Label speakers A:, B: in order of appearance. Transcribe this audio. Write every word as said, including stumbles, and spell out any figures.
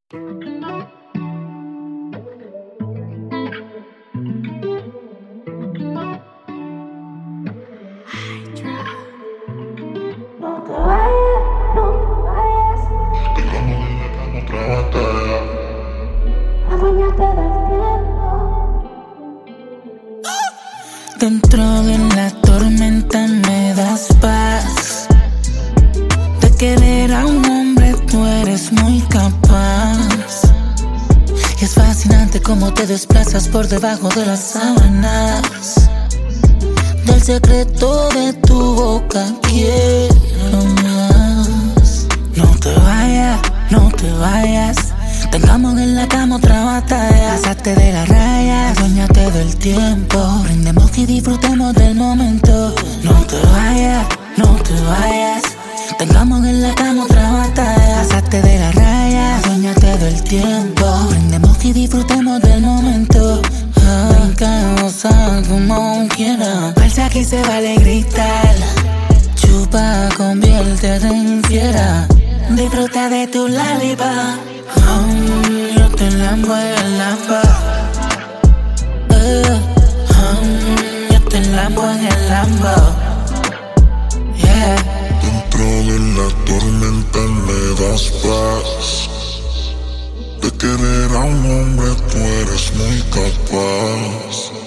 A: No te vayas, no te vayas.
B: Tengamos en la cama otra batalla.
A: Aduéñate del tiempo.
C: Dentro de la tormenta me das paz. De querer a un hombre tú eres muy capaz. Y es fascinante cómo te desplazas por debajo de las sábanas. Del secreto de tu boca quiero más. No te vayas, no te vayas. Tengamos en la cama otra batalla. Pásate de la raya, aduéñate del tiempo. Brindemos y disfrutemos del momento. No te vayas, no te vayas. Tengamos en la cama otra batalla. Pásate de la raya, aduéñate del tiempo. Brindemos y disfrutemos del momento. Brinca, goza como quiera. Falsa aquí se vale gritar. Chupa, conviértete en fiera. Disfruta de tu lollipop. Um, yo te lambo en la paz. Uh, um, yo te lambo en el Lambo. Yeah.
B: Dentro de la tormenta me das paz. De querer a un hombre tú eres muy capaz.